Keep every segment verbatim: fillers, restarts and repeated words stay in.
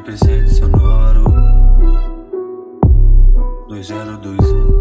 presente sonoro dois zero dois um.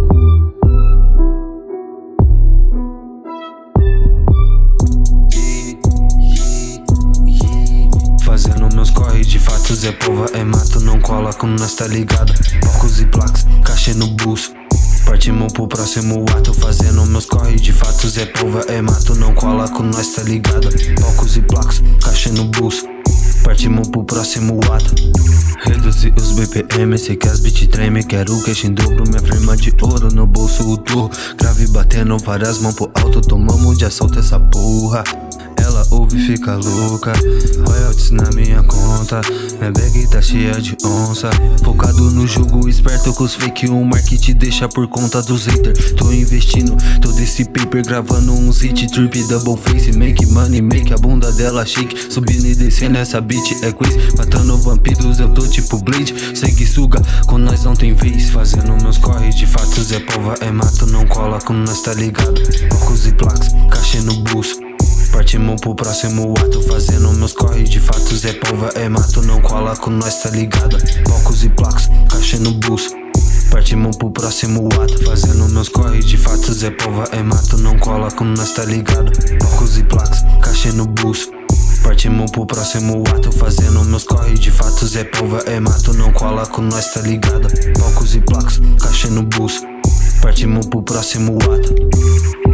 Fazendo meus corre de fatos, é pova, é mato, não cola com nós, tá ligado? Focos e placas, cachê no bolso, partimos pro próximo ato. Fazendo meus corre de fatos, é pova, é mato, não cola com nós, tá ligado? Focos e placas, cachê no bolso, partimos pro próximo ato. Reduzir os B P M, sei que as beat treme. Quero queixo em dobro, minha firma de ouro no bolso, o turro grave batendo, várias mãos pro alto. Tomamos de assalto essa porra. Ela ouve e fica louca, royalties na minha conta, minha bag tá cheia de onça. Focado no jogo, esperto com os fake, o market deixa por conta dos haters. Tô investindo todo esse paper, gravando uns hit, trip, double face. Make money, make a bunda dela shake, subindo e descendo, essa beat é quiz. Matando vampiros, eu tô tipo Blade, segue suga, com nós não tem vez. Fazendo meus corre de fatos, é pova, é mato, não cola com nós, tá ligado? Focos e placas, cachê no bolso, partimos pro próximo ato. Fazendo meus corre de fatos, é pova, é mato, não cola com nós, tá ligado? Focos e placas, cachê no bolso, partimos pro próximo ato. Fazendo meus corre de fatos, é pova, é mato, não cola com nós, tá ligado? Focos e placas, cachê no bolso, partimos pro próximo ato. Fazendo meus corre de fatos, é pova, é mato, não cola com nós, tá ligado? Focos e placas, cachê no bolso, partimos pro próximo ato.